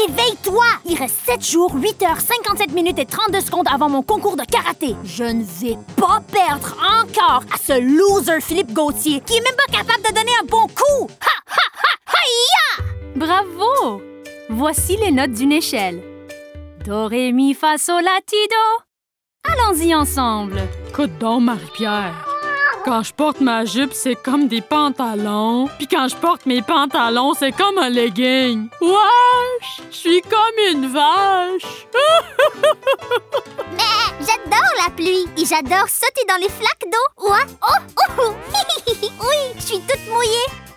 Éveille-toi! Il reste 7 jours, 8 heures, 57 minutes et 32 secondes avant mon concours de karaté. Je ne vais pas perdre encore à ce loser Philippe Gauthier qui est même pas capable de donner un bon coup! Ha, ha, ha, ha-ya! Bravo! Voici les notes d'une échelle. Do, ré, mi, fa, sol, la, ti, do. Allons-y ensemble. Écoute donc, Marie-Pierre. Quand je porte ma jupe, c'est comme des pantalons. Puis quand je porte mes pantalons, c'est comme un legging. Wesh! Je suis comme une vache. Mais j'adore la pluie et j'adore sauter dans les flaques d'eau. Ouais. Oh, oh, oh. Oui, je suis toute mouillée.